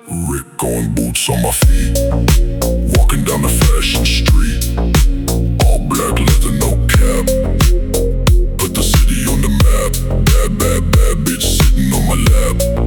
Rick going boots on my feet, walking down the fashion street. All black leather, no cap, put the city on the map. Bad, bad, bad bitch sitting on my lap.